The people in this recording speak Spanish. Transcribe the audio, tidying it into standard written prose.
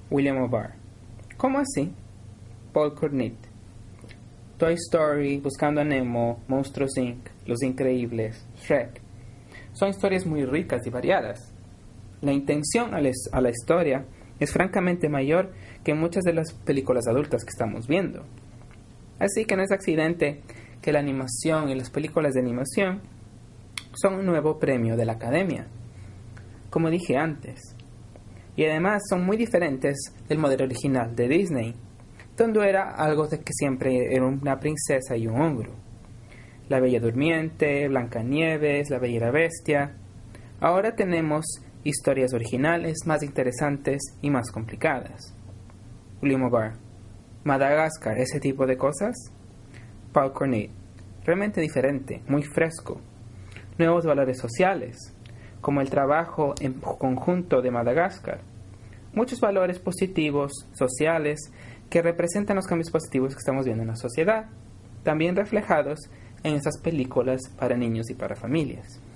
William O'Barr. ¿Cómo así? Paul Cornett. Toy Story, Buscando a Nemo, Monstruos Inc., Los Increíbles, Shrek. Son historias muy ricas y variadas. La intención a la historia es francamente mayor que muchas de las películas adultas que estamos viendo. Así que no es accidente que la animación y las películas de animación son un nuevo premio de la Academia, como dije antes. Y además son muy diferentes del modelo original de Disney, donde era algo de que siempre era una princesa y un ogro. La Bella Durmiente, Blancanieves, La Bella y la Bestia. Ahora tenemos historias originales, más interesantes y más complicadas. William O'Barr. Madagascar, ese tipo de cosas. Paul Cornett. Realmente diferente, muy fresco. Nuevos valores sociales, como el trabajo en conjunto de Madagascar. Muchos valores positivos, sociales, que representan los cambios positivos que estamos viendo en la sociedad, también reflejados en esas películas para niños y para familias.